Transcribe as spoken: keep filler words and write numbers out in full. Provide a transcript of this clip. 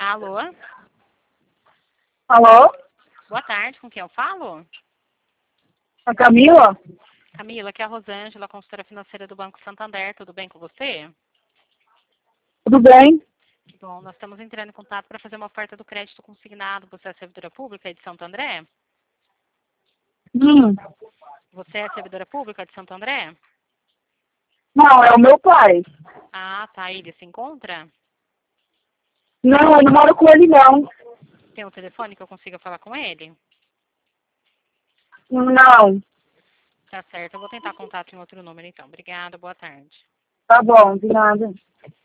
Alô? Alô? Boa tarde, com quem eu falo? A Camila? Camila, aqui é a Rosângela, consultora financeira do Banco Santander. Tudo bem com você? Tudo bem? Bom, nós estamos entrando em contato para fazer uma oferta do crédito consignado. Você é servidora pública de Santo André? Hum. Você é servidora pública de Santo André? Não, é o meu pai. Ah, tá. Ele se encontra? Não, eu não moro com ele, não. Tem um telefone que eu consiga falar com ele? Não. Tá certo. Eu vou tentar contato em outro número, então. Obrigada, boa tarde. Tá bom, de nada.